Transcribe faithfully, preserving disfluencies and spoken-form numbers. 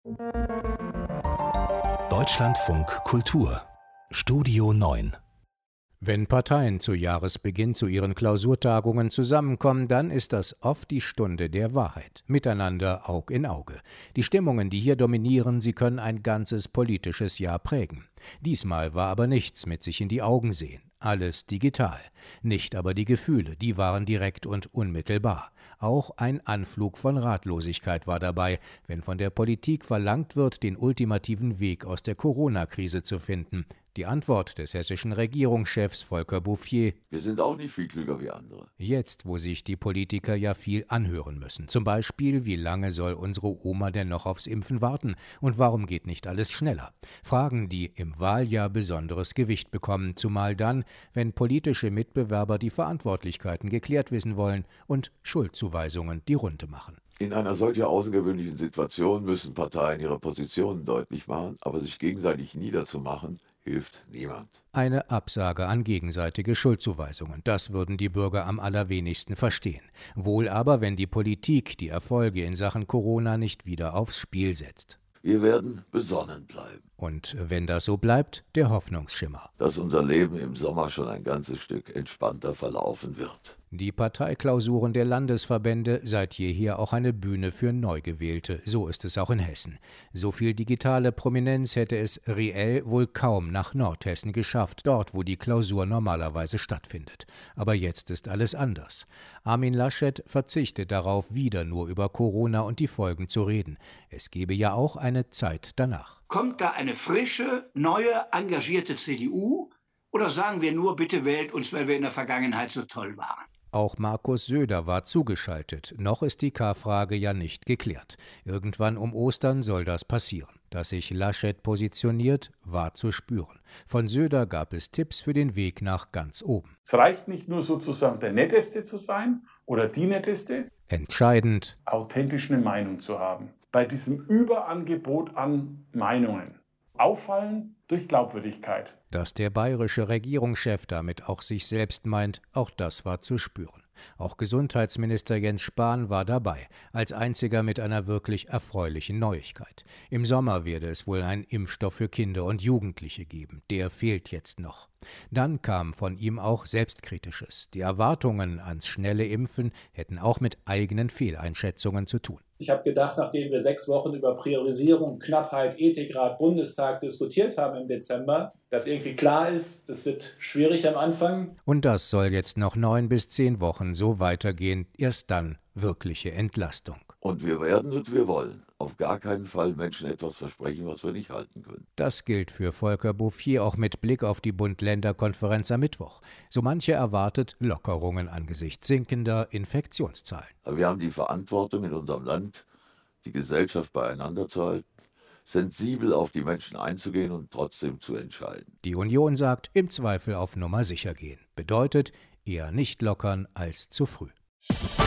Deutschlandfunk Kultur Studio neun. Wenn Parteien zu Jahresbeginn zu ihren Klausurtagungen zusammenkommen, dann ist das oft die Stunde der Wahrheit. Miteinander Aug in Auge. Die Stimmungen, die hier dominieren, sie können ein ganzes politisches Jahr prägen. Diesmal war aber nichts mit sich in die Augen sehen. Alles digital. Nicht aber die Gefühle, die waren direkt und unmittelbar. Auch ein Anflug von Ratlosigkeit war dabei, wenn von der Politik verlangt wird, den ultimativen Weg aus der Corona-Krise zu finden. Die Antwort des hessischen Regierungschefs Volker Bouffier: Wir sind auch nicht viel klüger wie andere. Jetzt, wo sich die Politiker ja viel anhören müssen. Zum Beispiel, wie lange soll unsere Oma denn noch aufs Impfen warten? Und warum geht nicht alles schneller? Fragen, die im Wahljahr besonderes Gewicht bekommen, zumal dann, wenn politische Mitbewerber die Verantwortlichkeiten geklärt wissen wollen und Schuldzuweisungen die Runde machen. In einer solch außergewöhnlichen Situation müssen Parteien ihre Positionen deutlich machen, aber sich gegenseitig niederzumachen, hilft niemand. Eine Absage an gegenseitige Schuldzuweisungen, das würden die Bürger am allerwenigsten verstehen. Wohl aber, wenn die Politik die Erfolge in Sachen Corona nicht wieder aufs Spiel setzt. Wir werden besonnen bleiben. Und wenn das so bleibt, der Hoffnungsschimmer. Dass unser Leben im Sommer schon ein ganzes Stück entspannter verlaufen wird. Die Parteiklausuren der Landesverbände, seit jeher auch eine Bühne für Neugewählte, so ist es auch in Hessen. So viel digitale Prominenz hätte es reell wohl kaum nach Nordhessen geschafft, dort wo die Klausur normalerweise stattfindet. Aber jetzt ist alles anders. Armin Laschet verzichtet darauf, wieder nur über Corona und die Folgen zu reden. Es gebe ja auch eine Zeit danach. Kommt da eine frische, neue, engagierte C D U? Oder sagen wir nur, bitte wählt uns, weil wir in der Vergangenheit so toll waren? Auch Markus Söder war zugeschaltet. Noch ist die K-Frage ja nicht geklärt. Irgendwann um Ostern soll das passieren. Dass sich Laschet positioniert, war zu spüren. Von Söder gab es Tipps für den Weg nach ganz oben. Es reicht nicht nur sozusagen der Netteste zu sein oder die Netteste. Entscheidend, authentisch eine Meinung zu haben. Bei diesem Überangebot an Meinungen. Auffallen durch Glaubwürdigkeit. Dass der bayerische Regierungschef damit auch sich selbst meint, auch das war zu spüren. Auch Gesundheitsminister Jens Spahn war dabei, als einziger mit einer wirklich erfreulichen Neuigkeit. Im Sommer werde es wohl einen Impfstoff für Kinder und Jugendliche geben. Der fehlt jetzt noch. Dann kam von ihm auch Selbstkritisches. Die Erwartungen ans schnelle Impfen hätten auch mit eigenen Fehleinschätzungen zu tun. Ich habe gedacht, nachdem wir sechs Wochen über Priorisierung, Knappheit, Ethikrat, Bundestag diskutiert haben im Dezember, dass irgendwie klar ist, das wird schwierig am Anfang. Und das soll jetzt noch neun bis zehn Wochen so weitergehen, erst dann wirkliche Entlastung. Und wir werden und wir wollen auf gar keinen Fall Menschen etwas versprechen, was wir nicht halten können. Das gilt für Volker Bouffier auch mit Blick auf die Bund-Länder-Konferenz am Mittwoch. So manche erwartet Lockerungen angesichts sinkender Infektionszahlen. Aber wir haben die Verantwortung in unserem Land, die Gesellschaft beieinander zu halten, sensibel auf die Menschen einzugehen und trotzdem zu entscheiden. Die Union sagt, im Zweifel auf Nummer sicher gehen. Bedeutet, eher nicht lockern als zu früh.